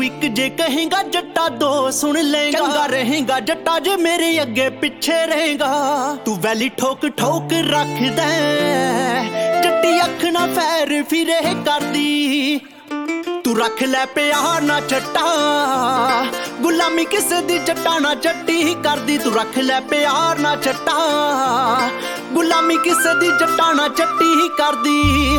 ਇੱਕ ਜੇ ਕਹੇਗਾ ਜੱਟਾ ਦੋ ਸੁਣ ਲੇਗਾ। ਚੰਗਾ ਰਹੇਗਾ ਜੱਟਾ ਜੇ ਮੇਰੇ ਅੱਗੇ ਪਿੱਛੇ ਰਹੇਗਾ। ਤੂੰ ਵੈਲੀ ਠੋਕ ਠੋਕ ਰੱਖਦਾ ਜੱਟੀ ਅੱਖ ਨਾ ਫੈਰ ਫਿਰੇ ਕਰਦੀ। ਤੂੰ ਰੱਖ ਲੈ ਪਿਆਰ ਨਾ ਜੱਟਾ ਗੁਲਾਮੀ ਕਿਸੇ ਦੀ ਜੱਟਾ ਨਾ ਜੱਟੀ ਕਰਦੀ। ਤੂੰ ਰੱਖ ਲੈ ਪਿਆਰ ਨਾ ਜੱਟਾ ਗੁਲਾਮੀ ਕਿਸੇ ਦੀ ਜੱਟਾ ਨਾ ਜੱਟੀ ਕਰਦੀ।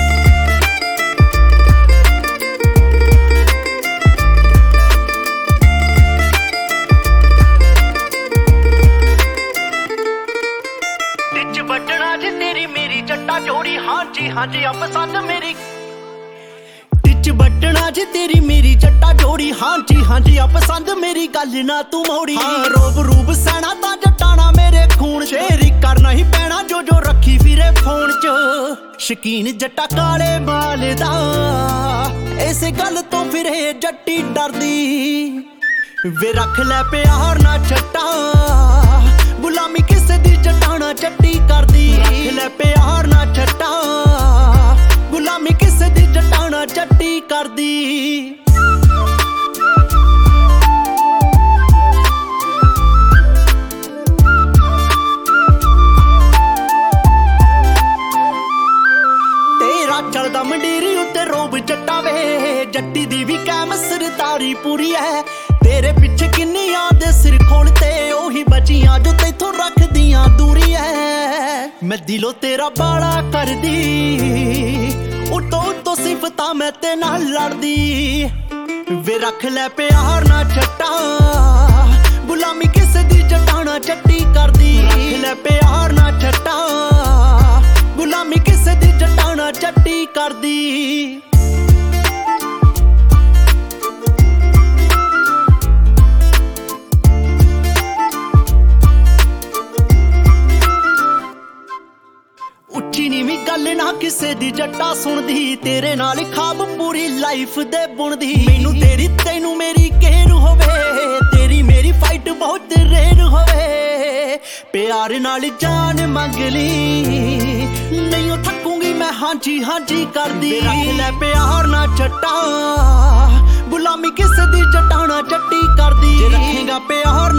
ਟਿੱਚ ਵੱਢਣਾ ਜੇ ਤੇਰੀ ਮੇਰੀ ਜੱਟਾ ਜੋੜੀ ਹਾਂਜੀ ਹਾਂਜੀ ਆ ਪਸੰਦ ਮੇਰੀ। ਟਿੱਚ ਵੱਢਣਾ ਜੇ ਤੇਰੀ ਮੇਰੀ ਜੱਟਾ ਜੋੜੀ ਹਾਂਜੀ ਹਾਂਜੀ ਆ ਪਸੰਦ ਮੇਰੀ ਗੱਲ ਨਾ ਤੂੰ ਮੋੜੀ। ਹਾਂ ਰੋਬ ਰੂਬ ਸੈਣਾ ਤਾਂ ਜੱਟਾ ਨਾ ਮੇਰੇ ਖੂਨ ਸ਼ੇਰੀ ਕਰਨਾ ਹੀ ਪੈਣਾ ਜੋ ਜੋ ਰੱਖੀ ਫਿਰੇ ਫੋਨ ਚ। ਸ਼ਕੀਨ ਜੱਟਾ ਕਾਲੇ ਮਾਲ ਦਾ ਇਸੇ ਗੱਲ ਤੋਂ ਫਿਰੇ ਜੱਟੀ ਡਰਦੀ। ਵੇ ਰੱਖ ਲੈ ਪਿਆਰ ਨਾ ਜੱਟਾ ਗੁਲਾਮੀ ਕਿਸੇ ਦੀ ਜੱਟਾ ਨਾ ਜੱਟੀ ਕਰਦੀ। ਰੱਖ ਲੈ ਪਿਆਰ ਨਾ ਜੱਟਾ ਗੁਲਾਮੀ ਕਿਸੇ ਦੀ ਜੱਟਾ ਨਾ ਜੱਟੀ ਕਰਦੀ। ਤੇਰਾ ਚੱਲਦਾ ਮੰਡੀਰੀ ਉੱਤੇ ਰੋਬ ਜੱਟਾ ਵੇ ਜੱਟੀ ਦੀ ਵੀ ਕੈਮ ਸਰਦਾਰੀ ਪੂਰੀ ਐ। ਤੇਰੇ ਪਿੱਛੇ ਕਿੰਨੀਆਂ ਦੇ ਸਿਰ ਖੋਲ ਤੇ ਉਹੀ ਬਚੀਆਂ ਜੋ ਤੈਥੋਂ ਰੱਖਦੀਆਂ ਦੂਰੀ ਐ। ਮੈਂ ਦਿਲੋਂ ਤੇਰਾ ਬਾਲਾ ਕਰਦੀ ਉਤੋਂ ਉਤੋਂ ਸਿਫਤਾਂ ਮੈਂ ਤੇ ਨਾਲ ਲੜਦੀ। ਵੇ ਰੱਖ ਲੈ ਪਿਆਰ ਨਾ ਜੱਟਾ ਗੁਲਾਮੀ ਕਿਸੇ ਦੀ ਜੱਟਾ ਨਾ ਜੱਟੀ ਕਰਦੀ। ਰੱਖ ਲੈ ਪਿਆਰ ਨਾ ਜੱਟਾ ਗੁਲਾਮੀ ਕਿਸੇ ਦੀ ਜੱਟਾ ਨਾ ਜੱਟੀ ਕਰਦੀ। ਉੱਚੀ ਨੀਵੀਂ ਗੱਲ ਨਾ ਕਿਸੇ ਦੀ ਜੱਟਾ ਸੁਣਦੀ। ਤੇਰੇ ਨਾਲ ਖਾਬ ਪੂਰੀ ਲਾਈਫ ਦੇ ਬੁਣਦੀ। ਮੈਨੂੰ ਤੇਰੀ ਤੈਨੂੰ ਮੇਰੀ ਕਹਿਰ ਹੋਵੇ ਤੇਰੀ ਮੇਰੀ ਫਾਈਟ ਬਹੁਤ ਰੇਰ ਹੋਵੇ। ਪਿਆਰ ਨਾਲ ਜਾਨ ਮੰਗ ਲਈ ਨਹੀਂ ਥੱਕੂਗੀ ਮੈਂ ਹਾਂਜੀ ਹਾਂਜੀ ਕਰਦੀ। ਰੱਖ ਲੈ ਪਿਆਰ ਨਾ ਜੱਟਾ ਗੁਲਾਮੀ ਕਿਸੇ ਦੀ ਜੱਟਾ ਨਾ ਜੱਟੀ ਕਰਦੀ। ਜੇ ਰੱਖੇਗਾ ਪਿਆਰ